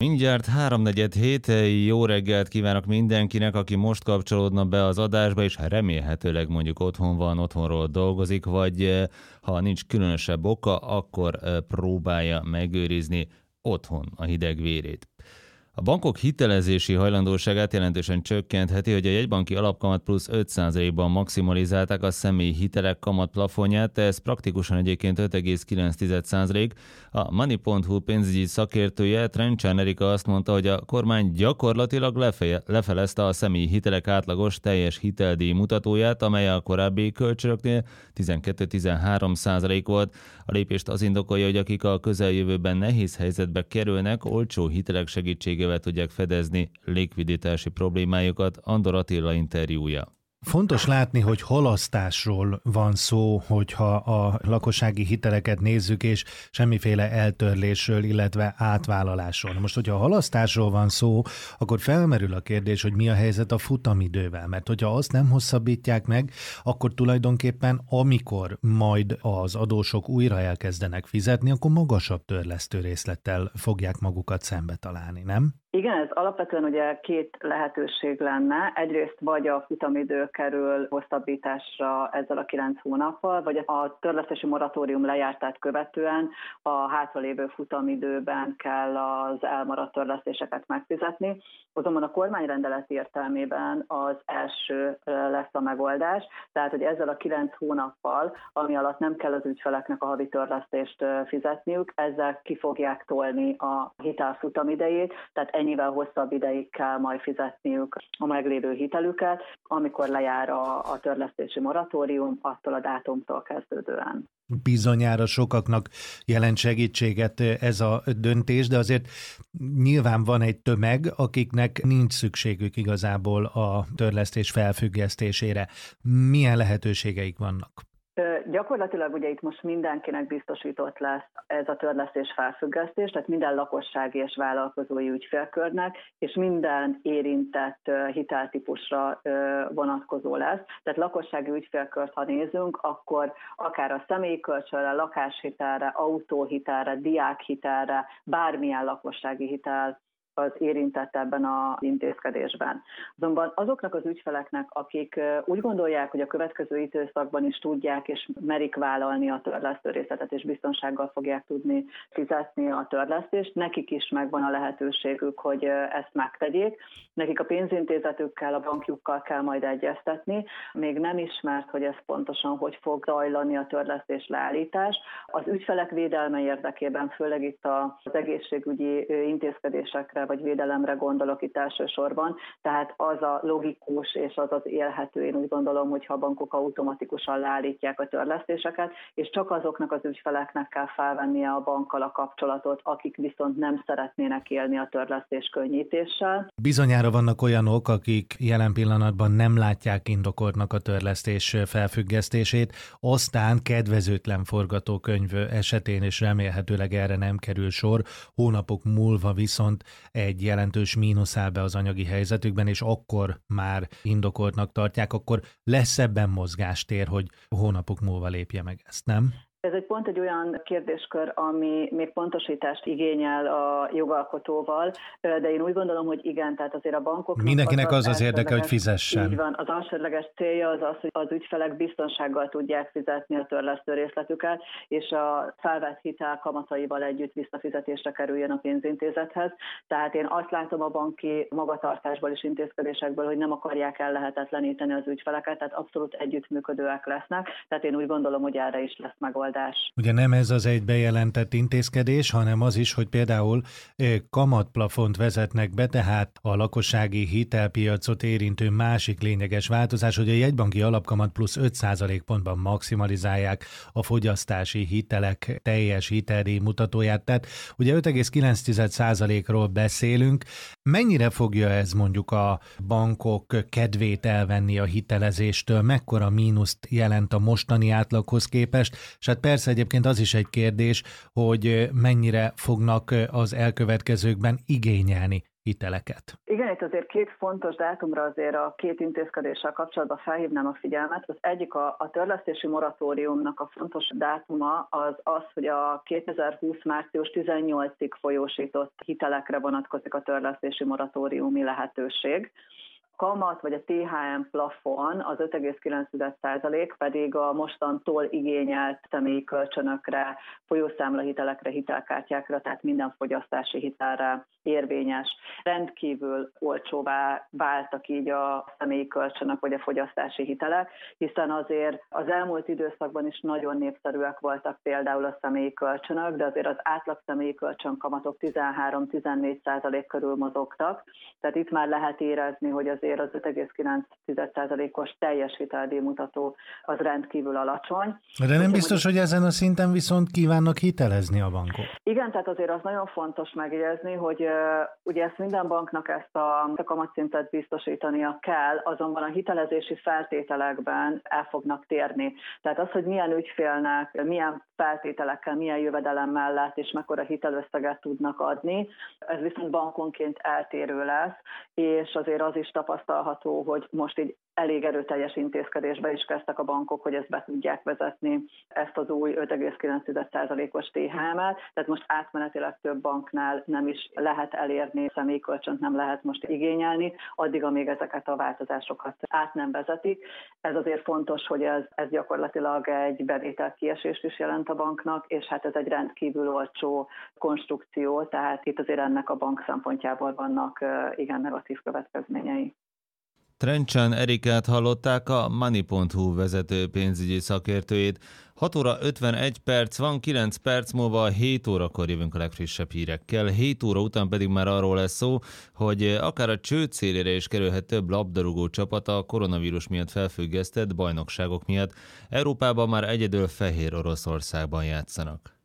Mindjárt 3:47, jó reggelt kívánok mindenkinek, aki most kapcsolódna be az adásba, és remélhetőleg mondjuk otthon van, otthonról dolgozik, vagy ha nincs különösebb oka, akkor próbálja megőrizni otthon a hideg vérét. A bankok hitelezési hajlandóságát jelentősen csökkentheti, hogy a jegybanki alapkamat plusz 5%-ban maximalizálták a személyi hitelek kamatplafonját, ez praktikusan egyébként 5,9%. A Money.hu pénzügyi szakértője, Trencsán Erika azt mondta, hogy a kormány gyakorlatilag lefelezte a személyi hitelek átlagos teljes hiteldíj mutatóját, amely a korábbi kölcsönöknél 12-13% volt. A lépést az indokolja, hogy akik a közeljövőben nehéz helyzetbe kerülnek, olcsó hitelek segítségével tudják fedezni likviditási problémájukat. Andor Attila interjúja. Fontos látni, hogy halasztásról van szó, hogyha a lakossági hiteleket nézzük, és semmiféle eltörlésről, illetve átvállalásról. Most, hogyha a halasztásról van szó, akkor felmerül a kérdés, hogy mi a helyzet a futamidővel. Mert hogyha azt nem hosszabbítják meg, akkor tulajdonképpen amikor majd az adósok újra elkezdenek fizetni, akkor magasabb törlesztő részlettel fogják magukat szembe találni, nem? Igen, ez alapvetően ugye két lehetőség lenne. Egyrészt vagy a futamidő kerül hosszabbításra ezzel a 9 hónappal, vagy a törlesztési moratórium lejártát követően a hátralévő futamidőben kell az elmaradt törlesztéseket megfizetni. Azonban a kormányrendelet értelmében az első lesz a megoldás, tehát hogy ezzel a 9 hónappal, ami alatt nem kell az ügyfeleknek a havi törlesztést fizetniük, ezzel ki fogják tolni a hitel futamidejét, tehát ennyivel hosszabb ideig kell majd fizetniük a meglévő hitelüket, amikor lejár a törlesztési moratórium, attól a dátumtól kezdődően. Bizonyára sokaknak jelent segítséget ez a döntés, de azért nyilván van egy tömeg, akiknek nincs szükségük igazából a törlesztés felfüggesztésére. Milyen lehetőségeik vannak? Gyakorlatilag ugye itt most mindenkinek biztosított lesz ez a törlesztés felfüggesztés, tehát minden lakossági és vállalkozói ügyfélkörnek, és minden érintett hiteltípusra vonatkozó lesz. Tehát lakossági ügyfélkört, ha nézünk, akkor akár a személyi kölcsönre, lakáshitelre, autóhitelre, diákhitelre, bármilyen lakossági hitel az érintett ebben az intézkedésben. Azonban azoknak az ügyfeleknek, akik úgy gondolják, hogy a következő időszakban is tudják és merik vállalni a törlesztő részletet, és biztonsággal fogják tudni fizetni a törlesztést, nekik is megvan a lehetőségük, hogy ezt megtegyék. Nekik a pénzintézetükkel, a bankjukkal kell majd egyeztetni. Még nem ismert, hogy ez pontosan hogy fog zajlani a törlesztés leállítás. Az ügyfelek védelme érdekében, főleg itt az egészségügyi intézkedésekre vagy védelemre gondolok itt elsősorban, tehát az a logikus és az az élhető, én úgy gondolom, hogyha a bankok automatikusan leállítják a törlesztéseket, és csak azoknak az ügyfeleknek kell felvennie a bankkal a kapcsolatot, akik viszont nem szeretnének élni a törlesztés könnyítéssel. Bizonyára vannak olyanok, akik jelen pillanatban nem látják indokoltnak a törlesztés felfüggesztését, aztán kedvezőtlen forgatókönyv esetén, és remélhetőleg erre nem kerül sor, hónapok múlva viszont egy jelentős mínusz áll be az anyagi helyzetükben, és akkor már indokoltnak tartják, akkor lesz ebben mozgástér, hogy hónapok múlva lépje meg ezt, nem? Ez egy pont egy olyan kérdéskör, ami még pontosítást igényel a jogalkotóval, de én úgy gondolom, hogy igen, tehát azért a bankoknak... Mindenkinek az érdeke, hogy fizessen. Így van, az elsődleges célja az, hogy az ügyfelek biztonsággal tudják fizetni a törlesztő részletüket, és a felvett hitel kamataival együtt visszafizetésre kerüljön a pénzintézethez. Tehát én azt látom a banki magatartásból és intézkedésekből, hogy nem akarják ellehetetleníteni az ügyfeleket, tehát abszolút együttműködőek lesznek, tehát én úgy gondolom, hogy erre is lesz megoldás. Ugye nem ez az egy bejelentett intézkedés, hanem az is, hogy például kamatplafont vezetnek be, tehát a lakossági hitelpiacot érintő másik lényeges változás, hogy a jegybanki alapkamat plusz 5% pontban maximalizálják a fogyasztási hitelek teljes hiteldíj mutatóját. Tehát ugye 5,9%-ról beszélünk. Mennyire fogja ez mondjuk a bankok kedvét elvenni a hitelezéstől? Mekkora mínuszt jelent a mostani átlaghoz képest? És hát persze egyébként az is egy kérdés, hogy mennyire fognak az elkövetkezőkben igényelni hiteleket. Igen, itt azért két fontos dátumra azért a két intézkedéssel kapcsolatban felhívnám a figyelmet. Az egyik a törlesztési moratóriumnak a fontos dátuma az, hogy a 2020. március 18-ig folyósított hitelekre vonatkozik a törlesztési moratóriumi lehetőség. Kamat vagy a THM plafon az 5,9%, pedig a mostantól igényelt személyi kölcsönökre, folyószámlahitelekre, hitelkártyákra, tehát minden fogyasztási hitelre érvényes. Rendkívül olcsóvá váltak így a személyi kölcsönök vagy a fogyasztási hitelek, hiszen azért az elmúlt időszakban is nagyon népszerűek voltak például a személyi kölcsönök, de azért az átlag személyi kölcsönkamatok 13-14% körül mozogtak, tehát itt már lehet érezni, hogy azért az 5,9%-os teljes hiteldíjmutató az rendkívül alacsony. De nem biztos, hogy ezen a szinten viszont kívánnak hitelezni a bankok. Igen, tehát azért az nagyon fontos megjegyezni, hogy ugye ezt minden banknak ezt a kamatszintet biztosítania kell, azonban a hitelezési feltételekben el fognak térni. Tehát az, hogy milyen ügyfélnek, milyen feltételekkel, milyen jövedelem mellett és mekkora hitelösszeget tudnak adni, ez viszont bankonként eltérő lesz, és azért az is tapasztalható, hogy most így elég erőteljes intézkedésbe is kezdtek a bankok, hogy ezt be tudják vezetni, ezt az új 5,9%-os THM-et, tehát most átmenetileg több banknál nem is lehet elérni, személykölcsönt nem lehet most igényelni, addig, amíg ezeket a változásokat át nem vezetik. Ez azért fontos, hogy ez gyakorlatilag egy bevételkiesést is jelent a banknak, és hát ez egy rendkívül olcsó konstrukció, tehát itt azért ennek a bank szempontjából vannak igen negatív következményei. Trencsán Erikát hallották, a Money.hu vezető pénzügyi szakértőjét. 6 óra 51 perc van, 9 perc múlva 7 órakor jövünk a legfrissebb hírekkel. 7 óra után pedig már arról lesz szó, hogy akár a csőd szélére is kerülhet több labdarúgó csapat a koronavírus miatt felfüggesztett bajnokságok miatt. Európában már egyedül Fehér Oroszországban játszanak.